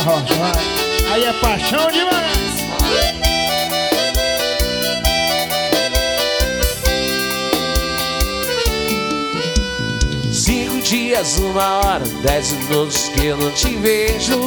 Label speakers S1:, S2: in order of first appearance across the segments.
S1: rocha, vai. Aí é paixão demais.
S2: 5 dias, 1 hora, 10 minutos que eu não te vejo.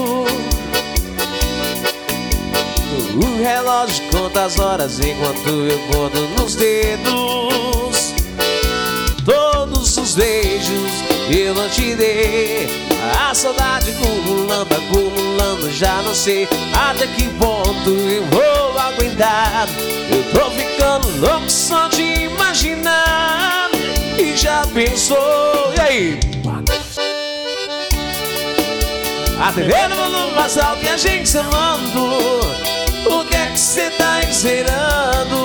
S2: O relógio conta as horas enquanto eu conto nos dedos. Todos os beijos eu não te dei. A saudade acumulando, acumulando, já não sei até que ponto eu vou aguentar. Eu tô ficando louco só de imaginar. E já pensou, e aí? Atendendo no mais alto e a gente se amando. O que é que cê tá esperando?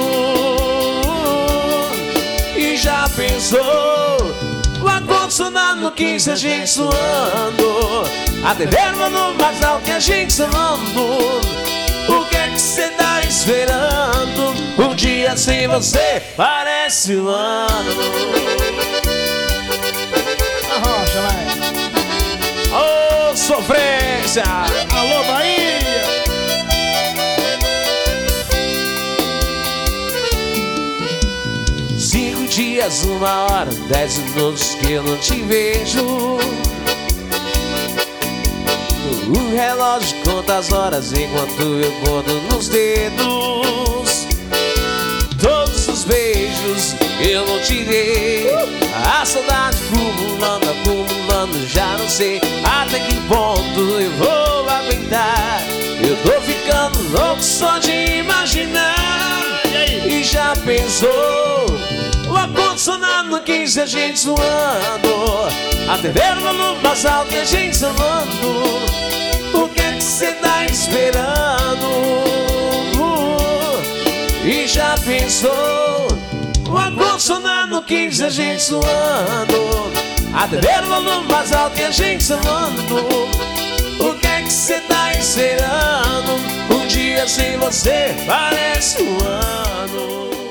S2: E já pensou? O ar-condicionado no 15, a gente suando. Atendendo no mais alto e a gente se amando. O que é que cê tá esperando? Um dia sem você parece um ano.
S1: A rocha, vai.
S2: Ô, sofrência!
S1: Alô, Bahia!
S2: Cinco dias, 1 hora, 10 minutos que eu não te vejo. O relógio conta as horas enquanto eu conto nos dedos. Todos os beijos eu não te dei. A saudade acumulando, acumulando, já não sei até que ponto eu vou aguentar. Eu tô ficando louco só de imaginar. E já pensou? O ar-condicionado no 15, a gente suando. A TV no mais alto e a gente samando. O que é que cê tá esperando? E já pensou? O ar-condicionado no 15, a gente suando. A TV no mais alto e a gente samando. O que é que cê tá esperando? Um dia sem você parece um ano.